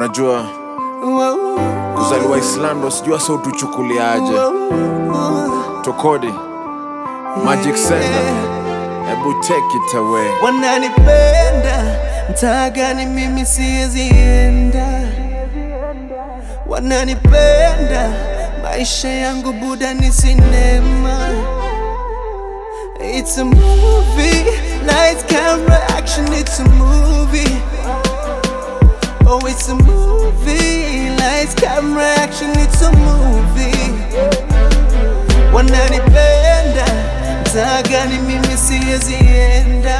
Unajua kuzaliwa Islando sijua so tuchukuliaje. Tokodi Magic Sender, ebu take it away. Wananipenda mtaa gani mimi siwezi enda. Wananipenda maisha yangu buda ni sinema. It's a movie, lights, camera, action, it's a movie. Oh, it's a movie, lights, camera, action, it's a movie. Wananipenda mtaa gani mimi siwezi enda.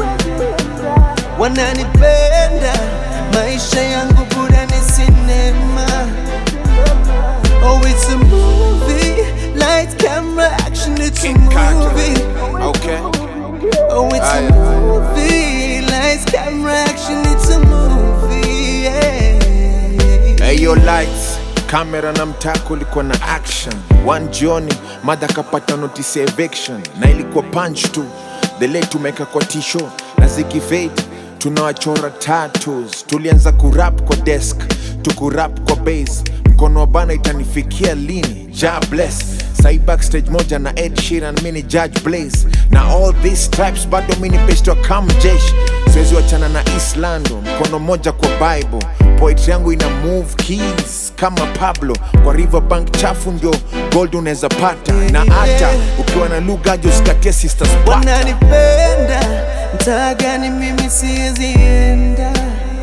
Wananipenda maisha yangu buda ni sinema. Oh, it's a movie, lights, camera, action, it's a movie. Okay. Oh, it's a movie, lights, camera, action, it's a movie, yeah. Hey, yo lights, camera na mtako ilikuwa na action. One jioni, mada kapata notice eviction. Na ilikuwa punch tu, delay tumeka kwa tisho. Na ziki fade, tunawachora tattoos. Tulianza kurap kwa desk, tukurap kwa bass. Mkono wa bana itanifikia lini, ja bless. Sai backstage moja na Ed Sheeran, mini Judge Blaze. Na all these stripes bado mini best wa Kam Jesh. Siwezi wachana na Islando, mkono moja kwa Bible. Poetry yangu ina move keys kama Pablo. Kwa riverbank chafu ndio gold unaweza pata. Na hata ukiwa na lugha usikatie sisters pata. Wananipenda mtaa gani mimi siwezi enda.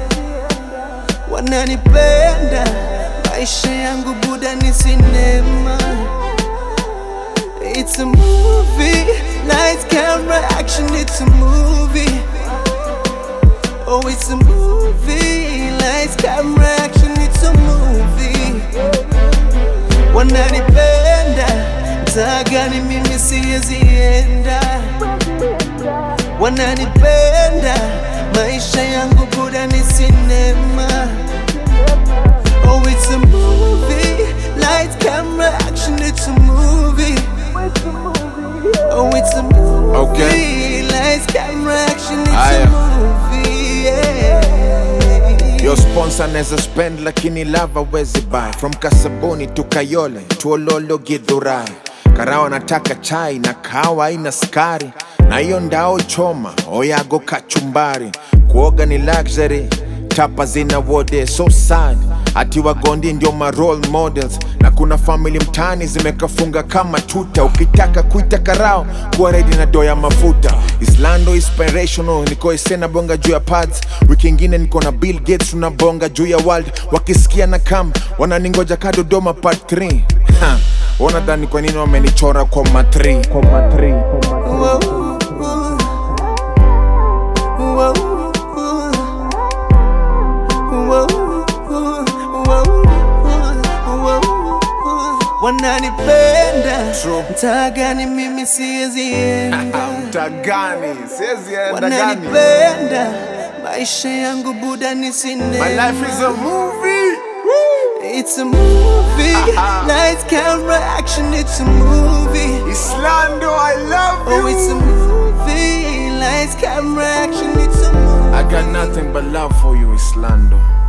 Wananipenda maisha yangu buda ni sinema. It's a movie, lights, camera, action, it's a movie. Oh, it's a movie, lights, camera, action, it's a movie. Wananipenda mtaa gani mimi siwezi enda. Wananipenda maisha yangu buda ni sinema. Oh, it's a movie, lights, camera, action, it's a movie. Oh, it's a movie, Okay. lights, camera, action, it's a movie, yeah. Your sponsor neza spend lakini lava wezi buy. From Kasaboni to Kayole to Ololo Githurai. Karao nataka chai na kawa ina skari. Na hiyo ndao choma, oyago kachumbari. Kuoga ni luxury, tapa zina wode so sad. Ati wagondi ndio ma role models. Na kuna family mtani zimekafunga kama tuta. Ukitaka kuita karao, kuwa ready na doya mafuta. Islando inspirational, niko isena bonga juu ya pads. Wiki ingine niko na Bill Gates tunabonga juu ya world. Wakisikia na kam, wananingoja ka Dodoma part 3. Wanadhani kwa nini wamenichora kwa matri. Wananipenda True. mtaa gani mimi siwezi enda. Mtaa gani? Siwezi enda gani? Wananipenda maisha yangu buda ni sinema. My life is a movie. It's a movie, lights, camera, action, it's a movie. Islando, I love you. Oh, it's a movie, lights, camera, action, it's a movie. I got nothing but love for you, Islando.